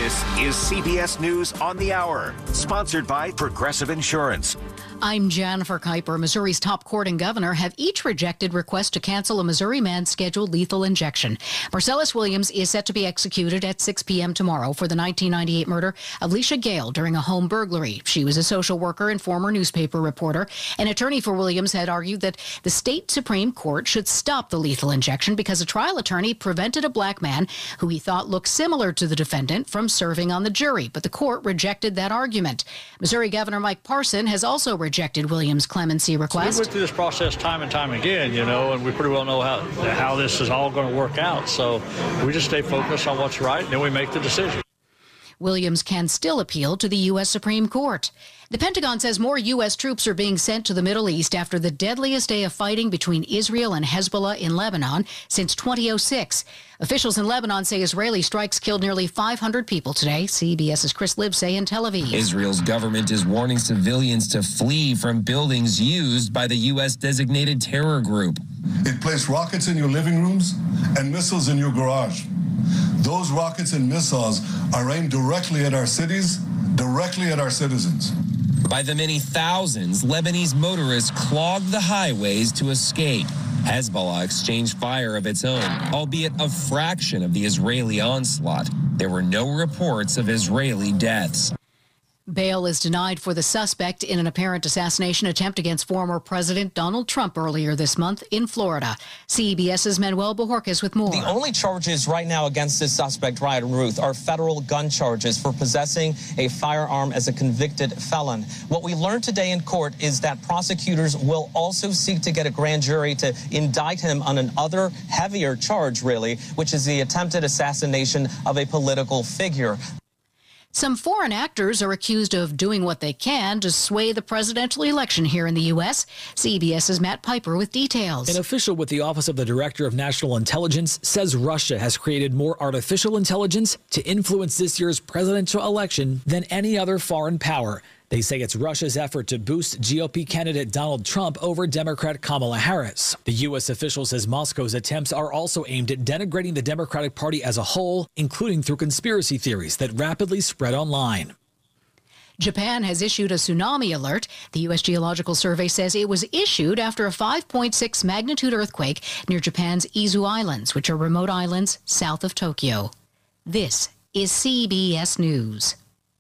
This is CBS News on the Hour, sponsored by Progressive Insurance. I'm Jennifer Kuiper. Missouri's top court and governor have each rejected requests to cancel a Missouri man's scheduled lethal injection. Marcellus Williams is set to be executed at 6 p.m. tomorrow for the 1998 murder of Leisha Gale during a home burglary. She was a social worker and former newspaper reporter. An attorney for Williams had argued that the state Supreme Court should stop the lethal injection because a trial attorney prevented a black man who he thought looked similar to the defendant from serving on the jury. But the court rejected that argument. Missouri Governor Mike Parson has also rejected Williams' clemency request. We went through this process time and time again, and we pretty well know how this is all going to work out. So we just stay focused on what's right, and then we make the decision. Williams can still appeal to the U.S. Supreme Court. The Pentagon says more U.S. troops are being sent to the Middle East after the deadliest day of fighting between Israel and Hezbollah in Lebanon since 2006. Officials in Lebanon say Israeli strikes killed nearly 500 people today. CBS's Chris Livesay in Tel Aviv. Israel's government is warning civilians to flee from buildings used by the U.S. designated terror group. It placed rockets in your living rooms and missiles in your garage. Those rockets and missiles are aimed directly at our cities, directly at our citizens. By the many thousands, Lebanese motorists clogged the highways to escape. Hezbollah exchanged fire of its own, albeit a fraction of the Israeli onslaught. There were no reports of Israeli deaths. Bail is denied for the suspect in an apparent assassination attempt against former President Donald Trump earlier this month in Florida. CBS's Manuel Bojorquez with more. The only charges right now against this suspect, Ryan Ruth, are federal gun charges for possessing a firearm as a convicted felon. What we learned today in court is that prosecutors will also seek to get a grand jury to indict him on another heavier charge, really, which is the attempted assassination of a political figure. Some foreign actors are accused of doing what they can to sway the presidential election here in the U.S. CBS's Matt Piper with details. An official with the Office of the Director of National Intelligence says Russia has created more artificial intelligence to influence this year's presidential election than any other foreign power. They say it's Russia's effort to boost GOP candidate Donald Trump over Democrat Kamala Harris. The U.S. official says Moscow's attempts are also aimed at denigrating the Democratic Party as a whole, including through conspiracy theories that rapidly spread online. Japan has issued a tsunami alert. The U.S. Geological Survey says it was issued after a 5.6 magnitude earthquake near Japan's Izu Islands, which are remote islands south of Tokyo. This is CBS News.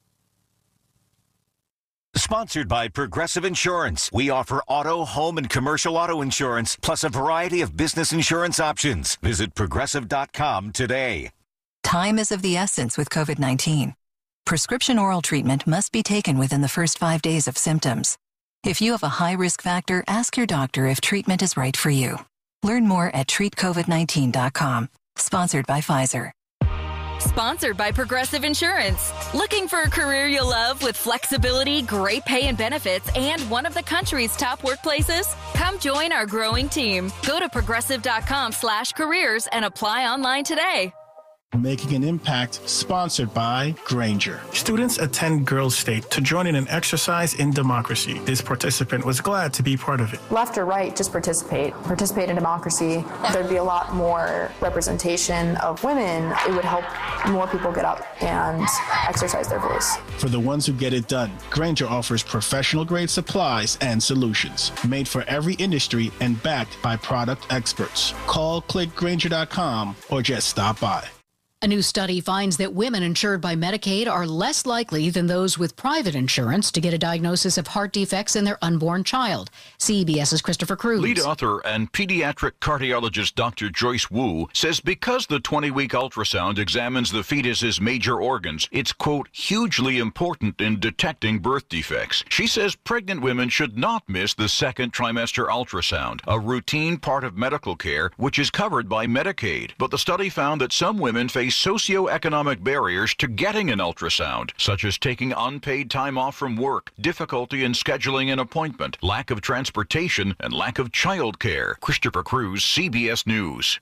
Sponsored by Progressive Insurance. We offer auto, home, and commercial auto insurance, plus a variety of business insurance options. Visit Progressive.com today. Time is of the essence with COVID-19. Prescription oral treatment must be taken within the first 5 days of symptoms. If you have a high risk factor, ask your doctor if treatment is right for you. Learn more at treatcovid19.com. Sponsored by Pfizer. Sponsored by Progressive Insurance. Looking for a career you'll love with flexibility, great pay and benefits, and one of the country's top workplaces? Come join our growing team. Go to progressive.com/careers and apply online today. Making an Impact, sponsored by Grainger. Students attend Girls State to join in an exercise in democracy. This participant was glad to be part of it. Left or right, just participate. Participate in democracy. There'd be a lot more representation of women. It would help more people get up and exercise their voice. For the ones who get it done, Grainger offers professional-grade supplies and solutions, made for every industry and backed by product experts. Call, click Grainger.com, or just stop by. A new study finds that women insured by Medicaid are less likely than those with private insurance to get a diagnosis of heart defects in their unborn child. CBS's Christopher Cruz. Lead author and pediatric cardiologist Dr. Joyce Wu says because the 20-week ultrasound examines the fetus's major organs, it's, quote, hugely important in detecting birth defects. She says pregnant women should not miss the second trimester ultrasound, a routine part of medical care which is covered by Medicaid. But the study found that some women face socioeconomic barriers to getting an ultrasound, such as taking unpaid time off from work, difficulty in scheduling an appointment, lack of transportation, and lack of child care. Christopher Cruz, CBS News.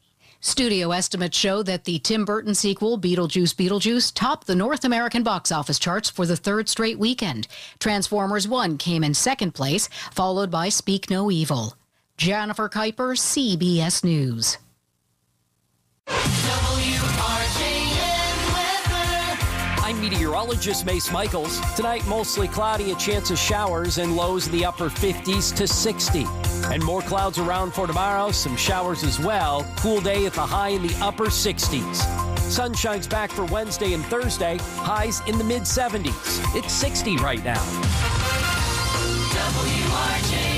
Studio estimates show that the Tim Burton sequel, Beetlejuice, topped the North American box office charts for the third straight weekend. Transformers 1 came in second place, followed by Speak No Evil. Jennifer Kuiper, CBS News. I'm meteorologist Mace Michaels. Tonight, mostly cloudy, a chance of showers and lows in the upper 50s to 60. And more clouds around for tomorrow, some showers as well. Cool day at the high in the upper 60s. Sun shines back for Wednesday and Thursday, highs in the mid-70s. It's 60 right now. WRJN.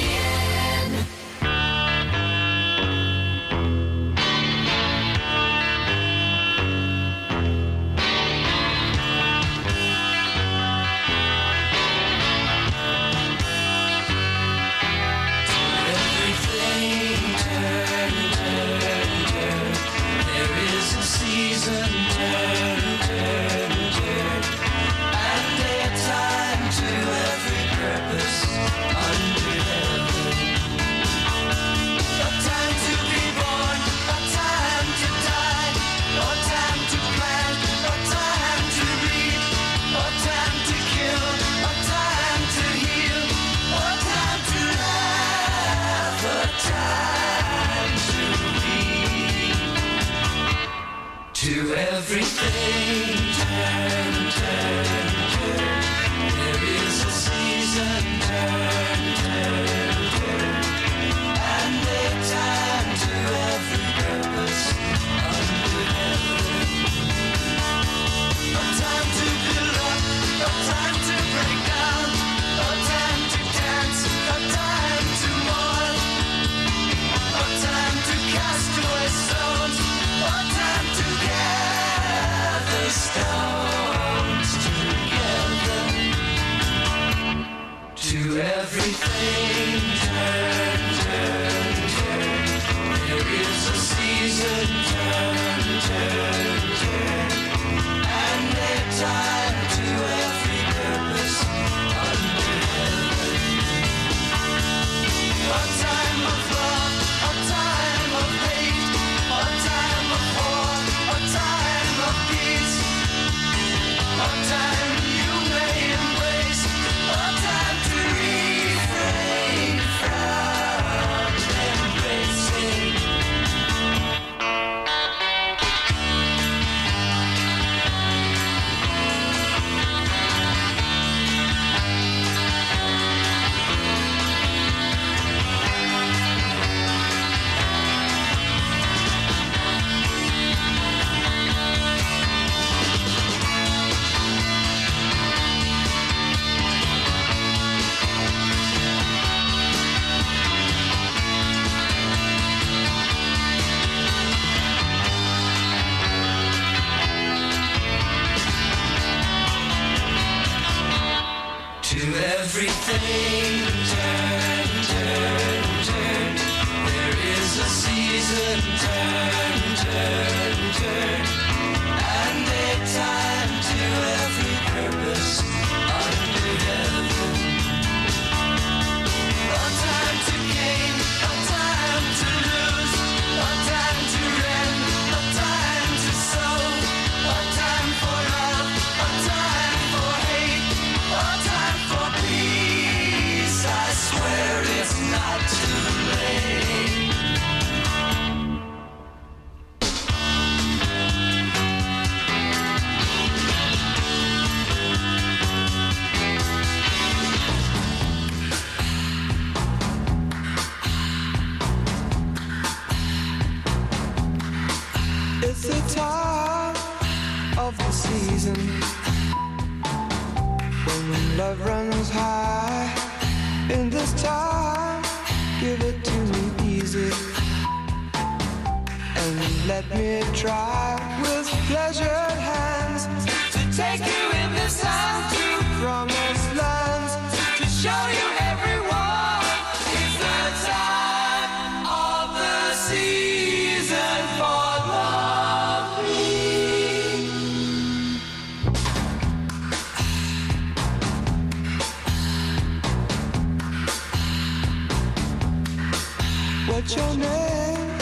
What's your name?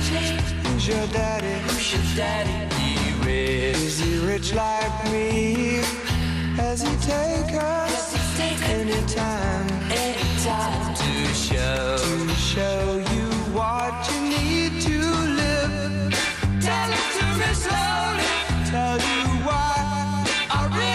Who's your daddy? Is he rich like me? Has he take us anytime to show you what you need to live? Tell him to me slowly. Tell you why I really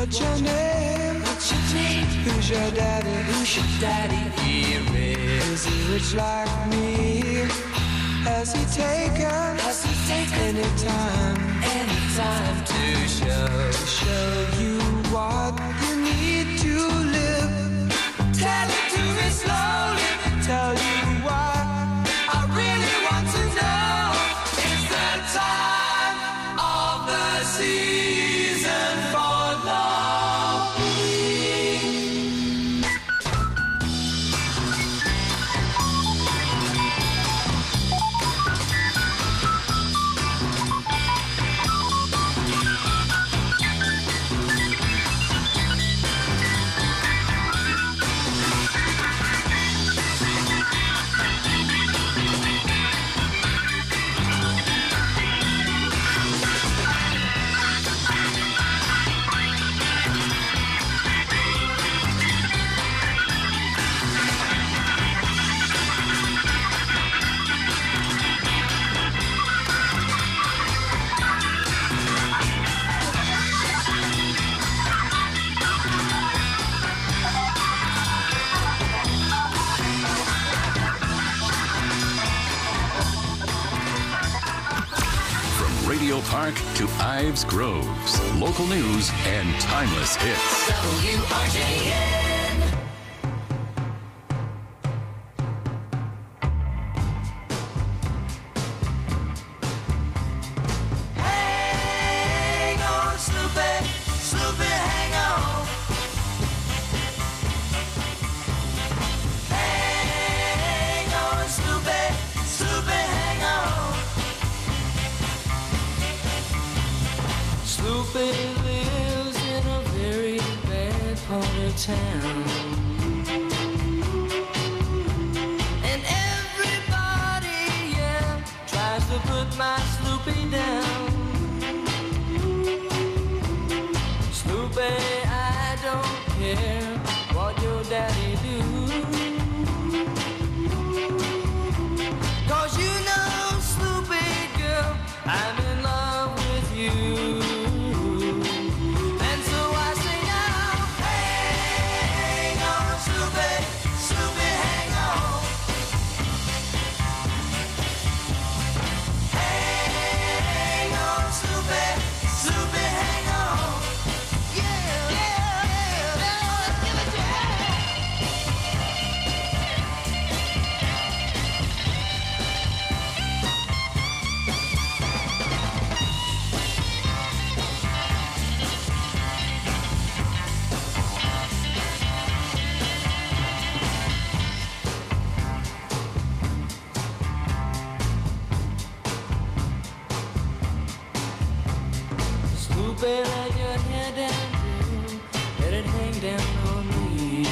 What's your name? What's your name? Who's your daddy? Who's your daddy? Here is he rich like me? Has he taken any time to show you what you need to live? Tell it to me slowly, tell you why I really want to know. It's the time of the season for loving. Radio Park to Ives Groves. Local news and timeless hits. WRJN. Hang on, Snoopy, Snoopy, hang on. Hang on, Snoopy, Snoopy, hang on. Snoopy lives in a very bad part of town, and everybody, yeah, tries to put my Snoopy down. Snoopy, I don't care what your daddy do, 'cause you know, Snoopy girl, I'm in love with you. Snoopy, let your hair down, girl. Let it hang down on me.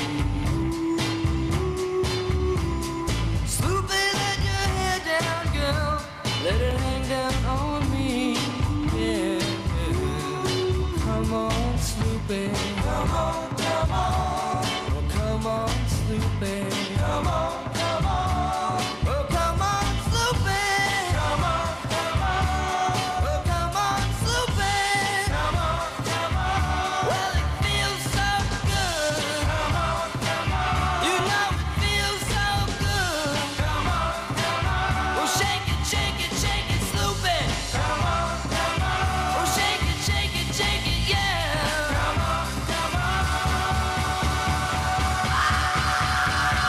Snoopy, let your hair down, girl. Let it hang down on me. Yeah. Come on, Snoopy. Come on, come on. Oh, come on, Snoopy. Come on, come on. Oh, come on, Snoopy. Come on, come on. Oh, come on, Snoopy. Come on, come on. Well, it feels so good. Come on, come on. You know it feels so good. Come on, come on. Oh, shake it, shake it, shake it, Snoopy. Come on, come on. Oh, shake it, shake it, yeah. Come on, come on.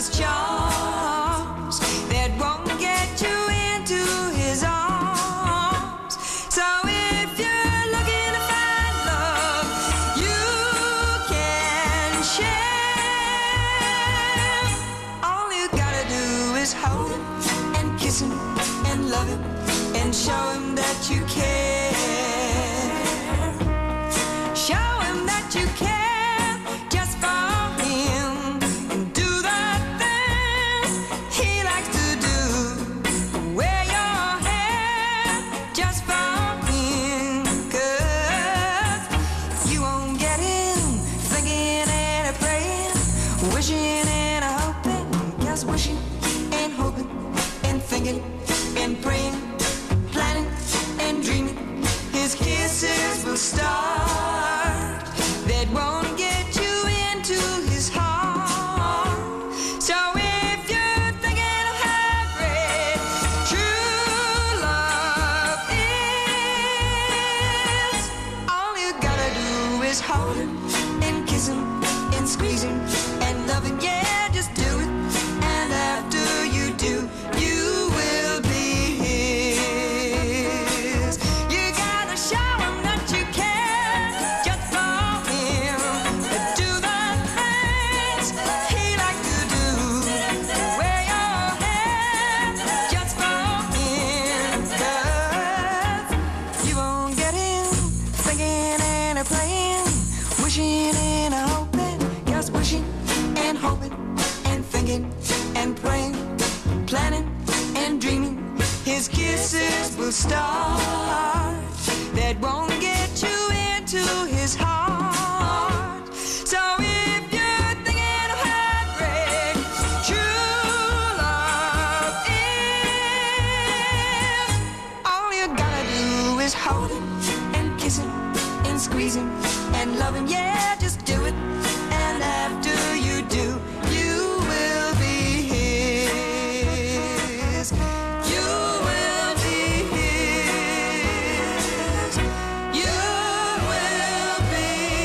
his charms that won't get you into his arms. So if you're looking to find love, you can share. All you gotta do is hold him and kiss him and love him and show him that you care. Show him that you care just for him and do the things he likes to do. Wear your hair just for him, 'cause you won't get him thinking and a praying, wishing and a hoping, just wishing and hoping and thinking and praying, planning and dreaming. His kisses will start that won't get you into his heart. So if you're thinking of how great true love is, all you gotta do is hold him and kiss him and squeeze him and love him. Yeah, just do it. And after you do, you will be his. You gotta show him that you care just for him. Do the things he likes to do. Wear your hair just for him. 'Cause you won't get him thinking and a praying, wishing and a hoping, just wishing and hoping and thinking and praying, planning and dreaming. His kisses will start that won't get you into his heart. So if you're thinking of how great true love is, all you gotta do is hold him and kiss him and squeeze him and love him. Yeah, just do it. And after you do, you will be his. You will be his. You will be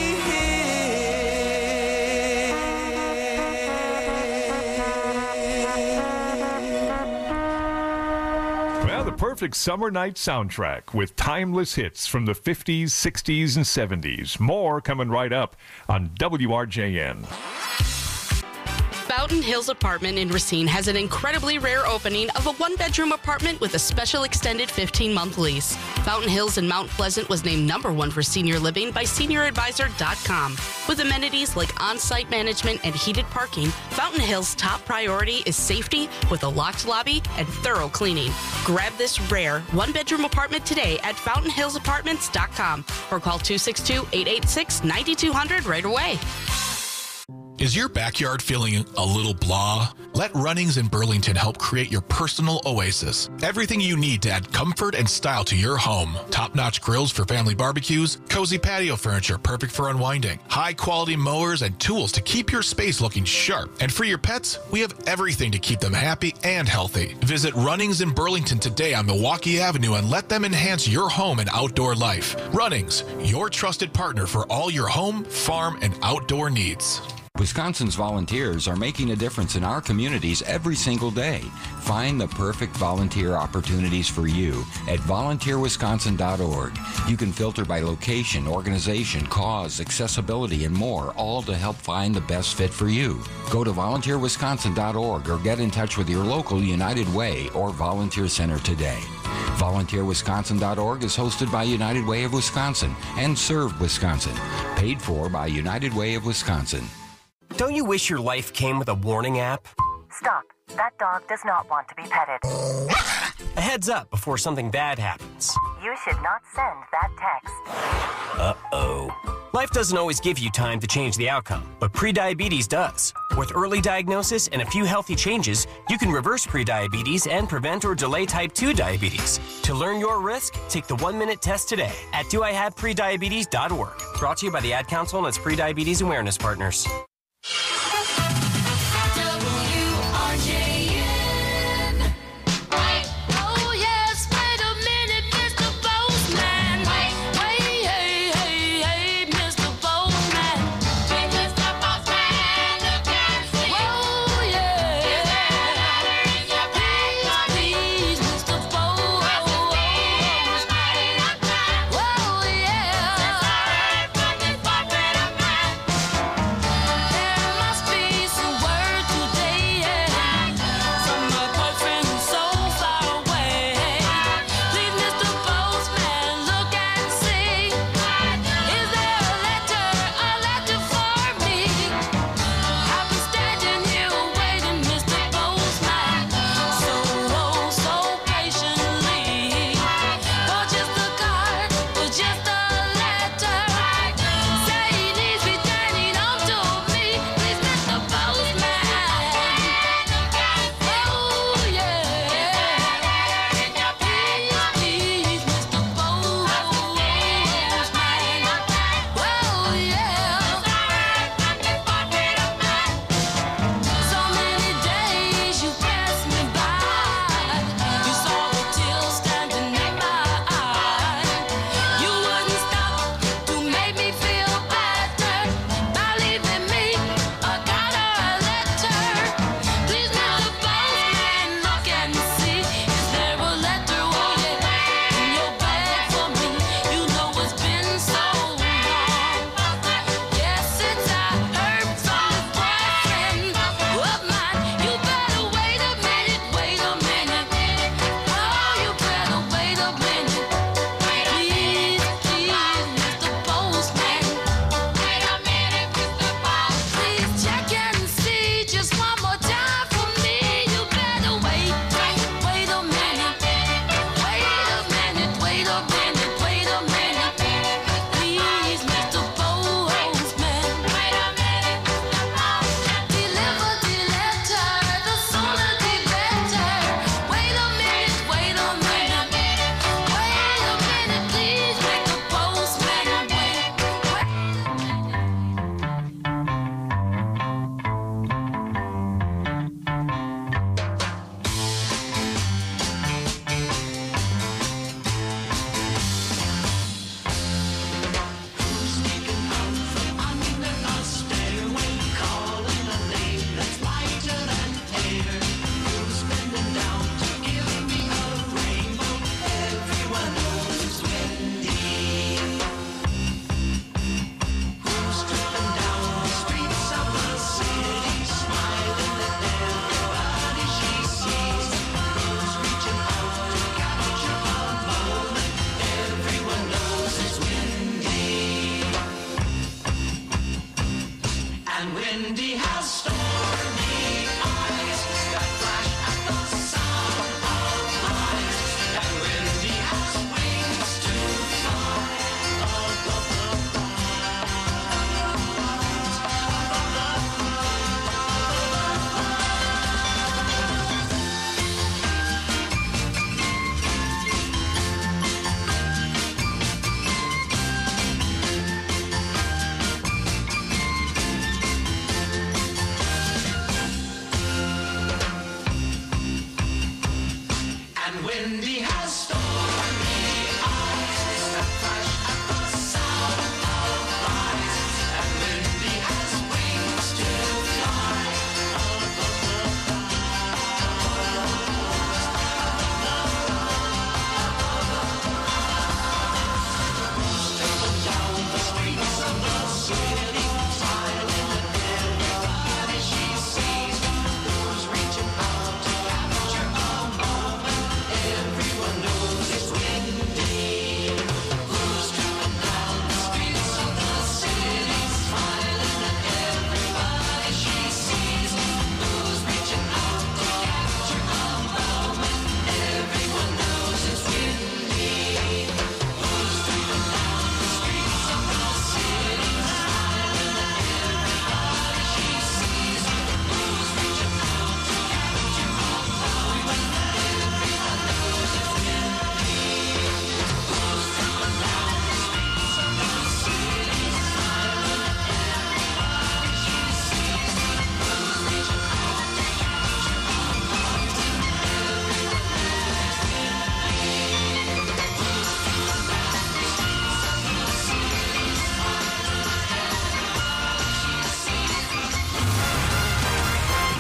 Well, the perfect summer night soundtrack with timeless hits from the 50s, 60s, and 70s. More coming right up on WRJN. Fountain Hills Apartment in Racine has an incredibly rare opening of a one-bedroom apartment with a special extended 15-month lease. Fountain Hills in Mount Pleasant was named #1 for senior living by SeniorAdvisor.com. With amenities like on-site management and heated parking, Fountain Hills' top priority is safety with a locked lobby and thorough cleaning. Grab this rare one-bedroom apartment today at FountainHillsApartments.com or call 262-886-9200 right away. Is your backyard feeling a little blah? Let Runnings in Burlington help create your personal oasis. Everything you need to add comfort and style to your home. Top-notch grills for family barbecues, cozy patio furniture perfect for unwinding, high-quality mowers and tools to keep your space looking sharp. And for your pets, we have everything to keep them happy and healthy. Visit Runnings in Burlington today on Milwaukee Avenue and let them enhance your home and outdoor life. Runnings, your trusted partner for all your home, farm, and outdoor needs. Wisconsin's volunteers are making a difference in our communities every single day. Find the perfect volunteer opportunities for you at volunteerwisconsin.org. You can filter by location, organization, cause, accessibility, and more, all to help find the best fit for you. Go to volunteerwisconsin.org or get in touch with your local United Way or Volunteer Center today. VolunteerWisconsin.org is hosted by United Way of Wisconsin and Serve Wisconsin. Paid for by United Way of Wisconsin. Don't you wish your life came with a warning app? Stop. That dog does not want to be petted. A heads up before something bad happens. You should not send that text. Uh-oh. Life doesn't always give you time to change the outcome, but prediabetes does. With early diagnosis and a few healthy changes, you can reverse prediabetes and prevent or delay type 2 diabetes. To learn your risk, take the 1-minute test today at doihaveprediabetes.org. Brought to you by the Ad Council and its prediabetes awareness partners. WRJN. Oh yes, wait a minute, Mr. Postman. Wait, hey, Mr. Postman. Mr. Postman, look and see. Oh yeah.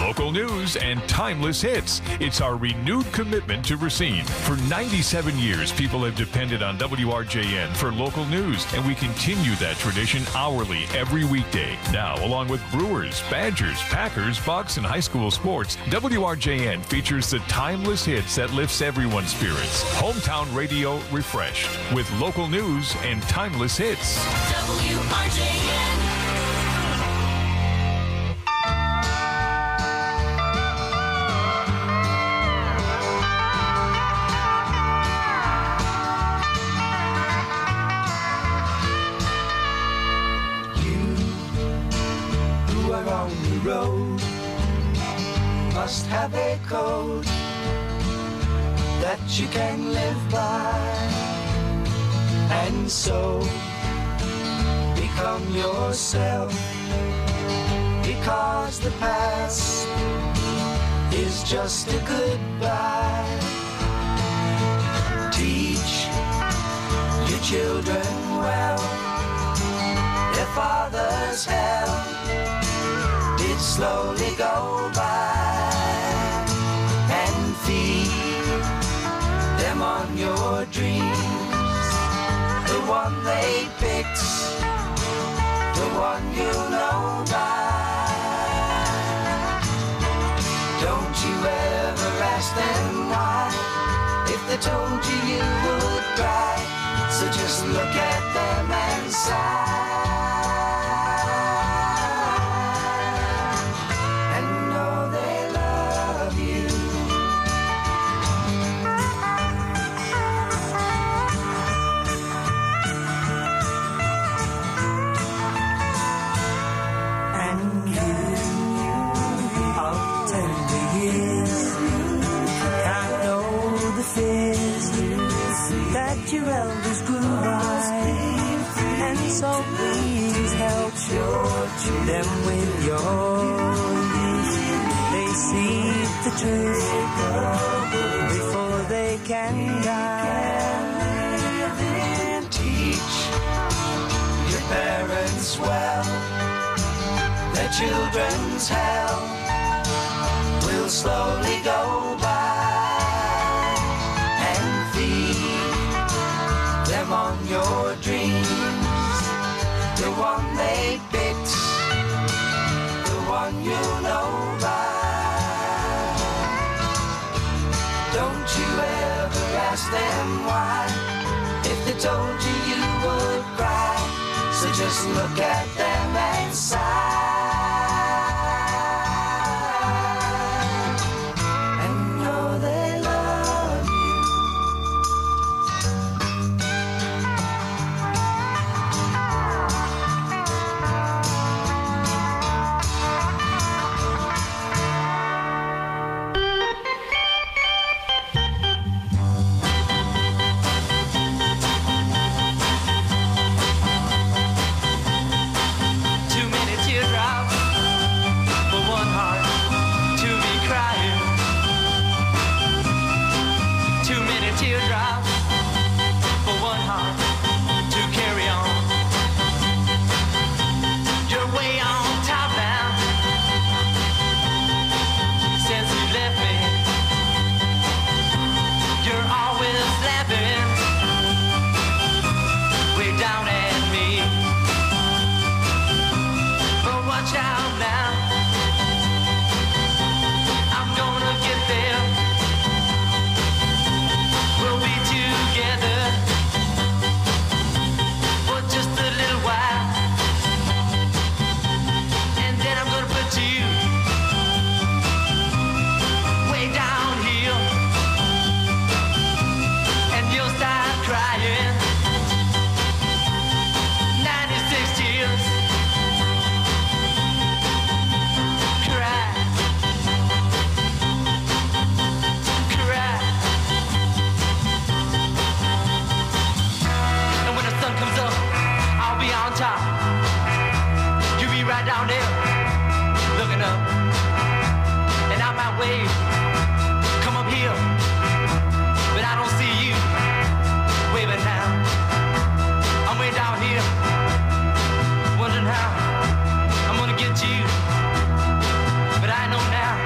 Local news and timeless hits. It's our renewed commitment to Racine. For 97 years, people have depended on WRJN for local news, and we continue that tradition hourly every weekday. Now, along with Brewers, Badgers, Packers, Bucks, and high school sports, WRJN features the timeless hits that lifts everyone's spirits. Hometown radio refreshed with local news and timeless hits. WRJN. Road must have a code that you can live by, and so become yourself, because the past is just a goodbye. Teach your children well, their father's hell did slowly go by, and feed them on your dreams, the one they picked, the one you know by. Don't you ever ask them why, if they told you you would cry, so just look at them and sigh. Your elders grew wise, and so please help them with your youth. They see the truth before they can die. Teach your parents well, their children's hell will slowly go by. On your dreams, the one they picked, the one you know by. Don't you ever ask them why, if they told you you would cry, so just look at them and sigh. Wondering how I'm gonna get to you, but I know now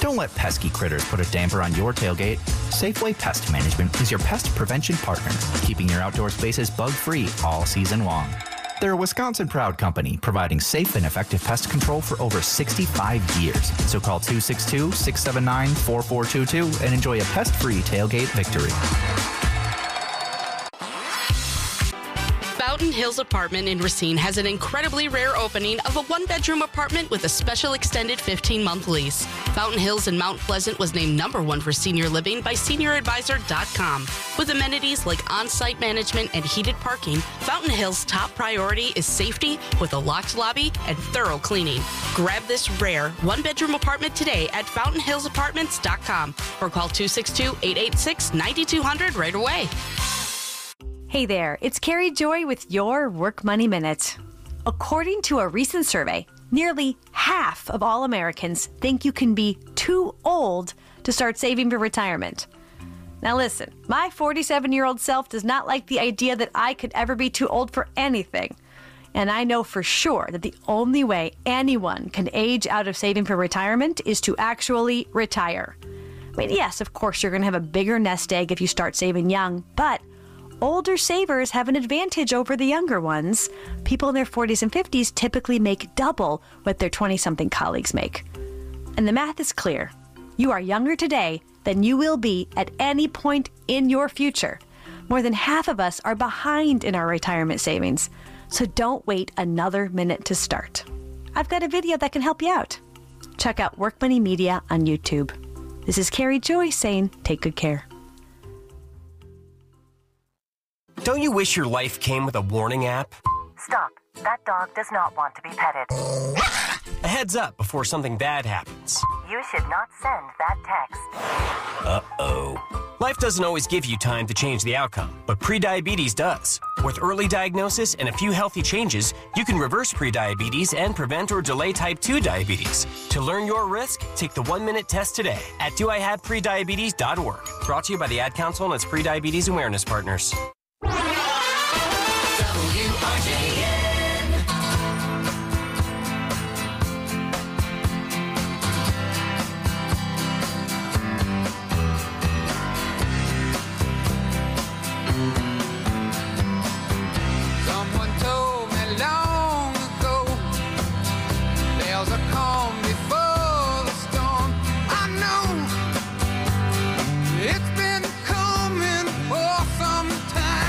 Don't let pesky critters put a damper on your tailgate. Safeway Pest Management is your pest prevention partner, keeping your outdoor spaces bug-free all season long. They're a Wisconsin-proud company providing safe and effective pest control for over 65 years. So call 262-679-4422 and enjoy a pest-free tailgate victory. Fountain Hills Apartment in Racine has an incredibly rare opening of a one-bedroom apartment with a special extended 15-month lease. Fountain Hills in Mount Pleasant was named #1 for senior living by SeniorAdvisor.com. With amenities like on-site management and heated parking, Fountain Hills' top priority is safety with a locked lobby and thorough cleaning. Grab this rare one-bedroom apartment today at FountainHillsApartments.com or call 262-886-9200 right away. Hey there, it's Carrie Joy with your Work Money Minute. According to a recent survey, nearly half of all Americans think you can be too old to start saving for retirement. Now listen, my 47-year-old self does not like the idea that I could ever be too old for anything. And I know for sure that the only way anyone can age out of saving for retirement is to actually retire. I mean, yes, of course, you're going to have a bigger nest egg if you start saving young, but older savers have an advantage over the younger ones. People in their 40s and 50s typically make double what their 20-something colleagues make. And the math is clear. You are younger today than you will be at any point in your future. More than half of us are behind in our retirement savings. So don't wait another minute to start. I've got a video that can help you out. Check out Work Money Media on YouTube. This is Carrie Joy saying take good care. Don't you wish your life came with a warning app? Stop. That dog does not want to be petted. A heads up before something bad happens. You should not send that text. Uh-oh. Life doesn't always give you time to change the outcome, but prediabetes does. With early diagnosis and a few healthy changes, you can reverse prediabetes and prevent or delay type 2 diabetes. To learn your risk, take the 1-minute test today at doihaveprediabetes.org. Brought to you by the Ad Council and its prediabetes awareness partners. Someone told me long ago there's a calm before the storm. I know it's been coming for some time.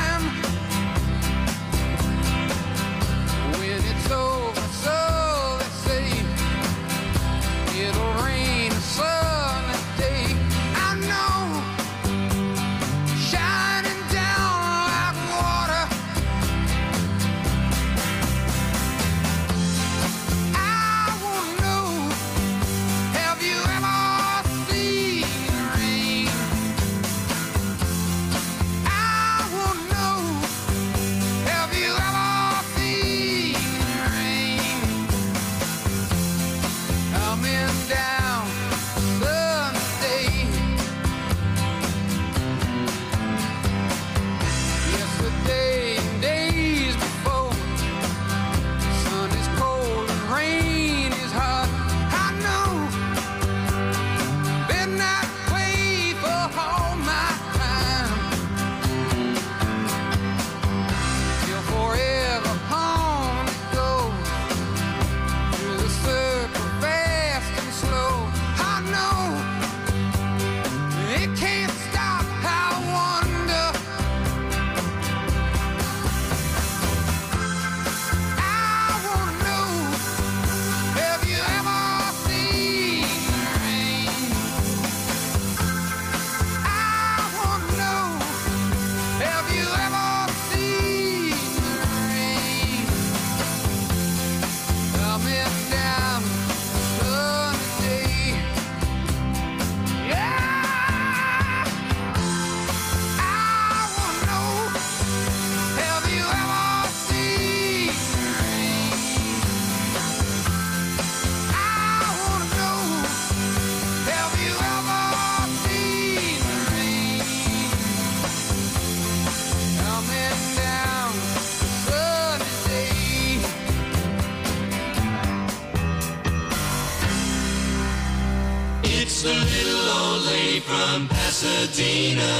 It's the little old lady from Pasadena.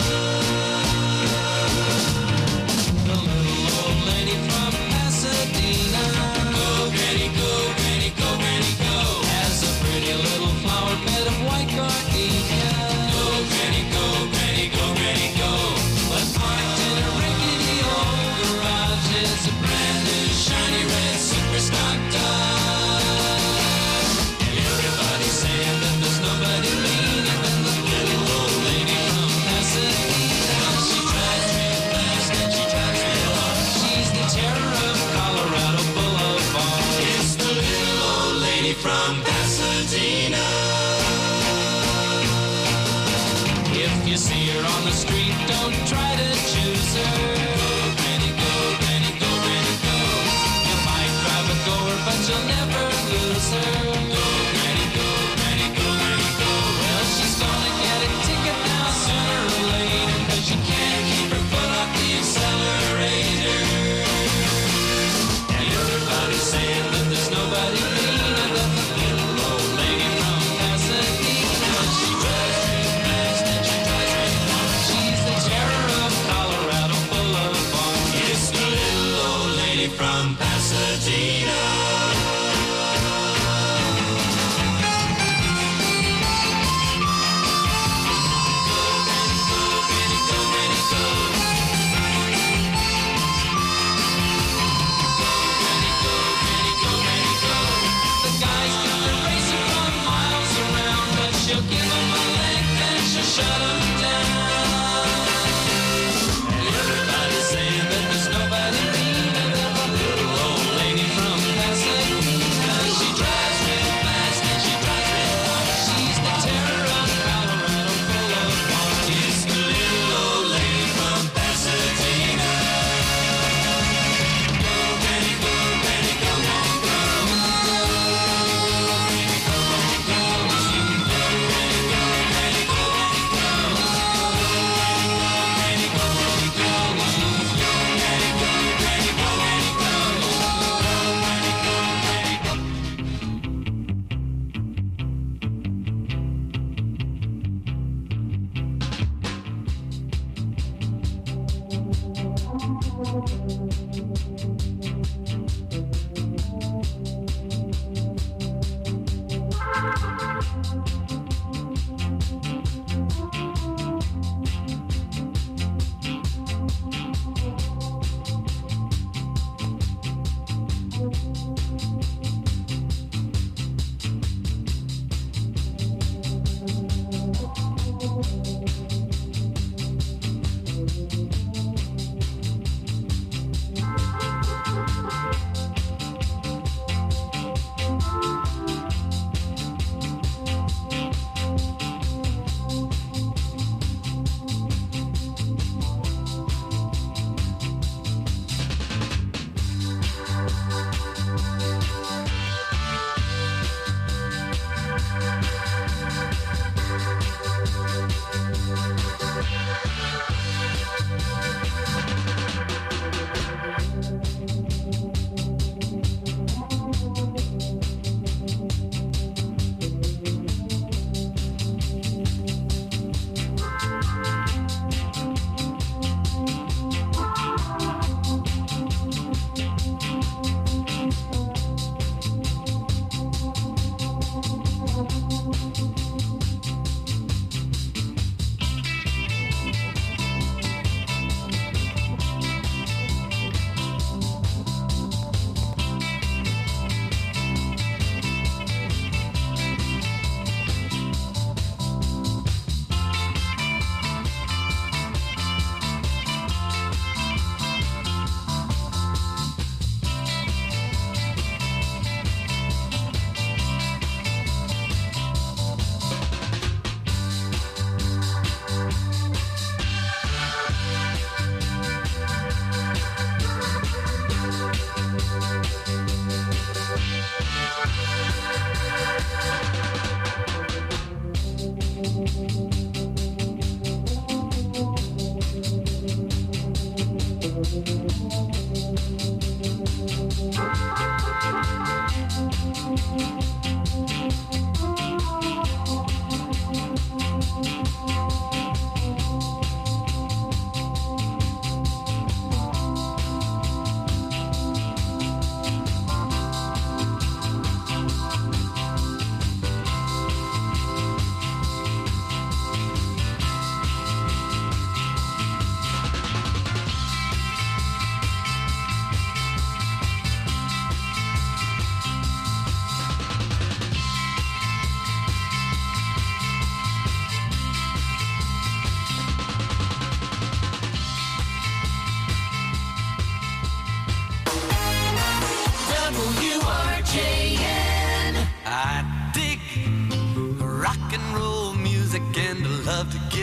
The little old lady from Pasadena. Go, Granny, go, Granny, go, Granny, go. Has a pretty little flower bed of white gardenia. Go, Granny, go, Granny, go, Granny, go. But parked in a rickety old garage is a brand new shiny red super stock Dodge. Everybody's saying that there's nobody meaner than the little old lady from Pasadena. She drives real fast and she drives real hard. She's the terror of Colorado Boulevard. It's the little old lady from Pasadena. If you see her on the street, don't try to choose her. Go, Granny, go, Granny, go, Granny, go. You might drive a goer, but you'll never lose her. Go, Granny, go, Granny, go, Granny, go. Well, she's gonna get a ticket now sooner or later, 'cause she can't keep her foot off the accelerator. And everybody's saying that there's nobody meaner than the little old lady from Pasadena. She drives real fast and she drives real hard. She's the terror of Colorado Boulevard. It's the little old lady from Pasadena. The guys think they're racing for miles around, but she'll give them a length and she'll shut them down. Everybody's saying that there's nobody meaner than the little old lady from Pasadena. She drives real fast and she drives real hard. She's the terror of Colorado Boulevard. It's the little old lady from Pasadena. Go, Granny, go, Granny, go, Granny, go.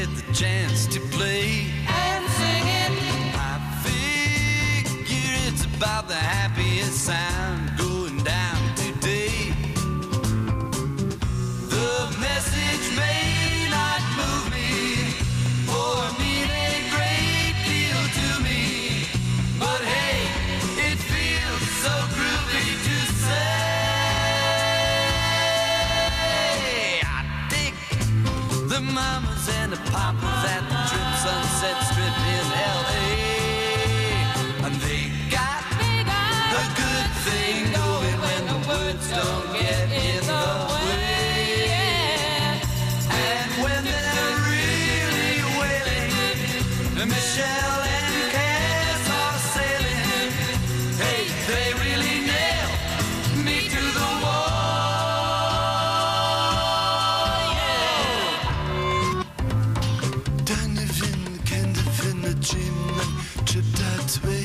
get the chance to play and sing it. I figure it's about the happiest sound going down today. The message may not move me or mean a great deal to me, but hey, it feels so groovy to say. I dig the mamas and the papas at the Trip Sunset Strip in L.A. And they got a good thing going when the words don't get in the way. And when they're really wailing, Michelle and Cass are sailing. Hey, they really nail me to the wall. Deine Kinder finden Jimmy tripped that way.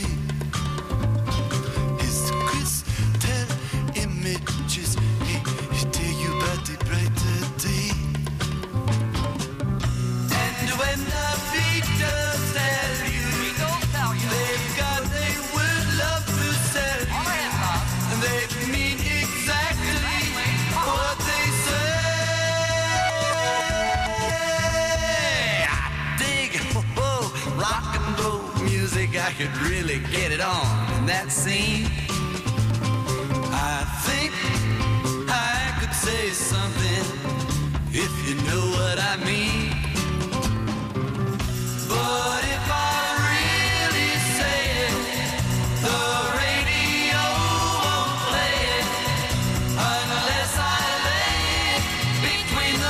His crystal images, he tell you about the brighter day. And when the Beatles tell you, they've got a word love to sell you, and they mean exactly what they say. I dig rock and roll music. I could really get it on in that scene. I think I could say something if you know what I mean. But if I really say it, the radio won't play it unless I lay it between the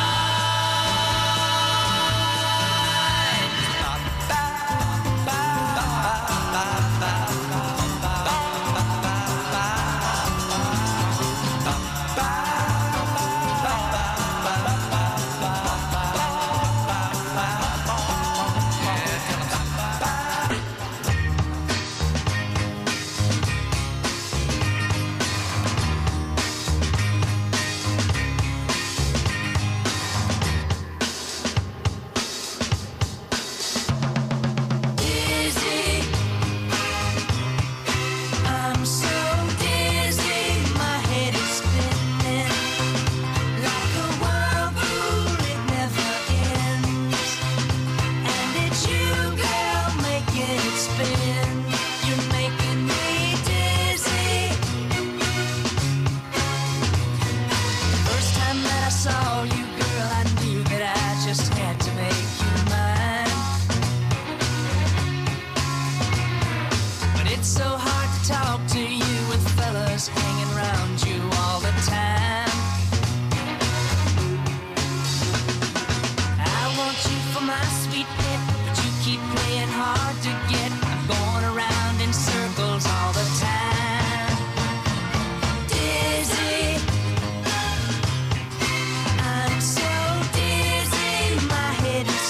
dizzy. I'm so dizzy, my head is spinning like a whirlpool, it never ends. And it's you, girl, making it spin. You're making me dizzy. First time that I saw you,